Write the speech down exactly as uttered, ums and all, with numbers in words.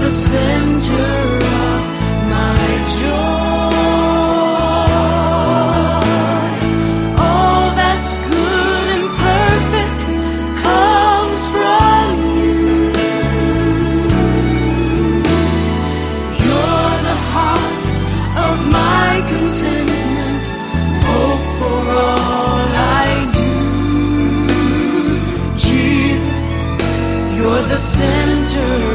the center of my joy. All that's good and perfect comes from you. You're the heart of my contentment, hope for all I do. Jesus, you're the center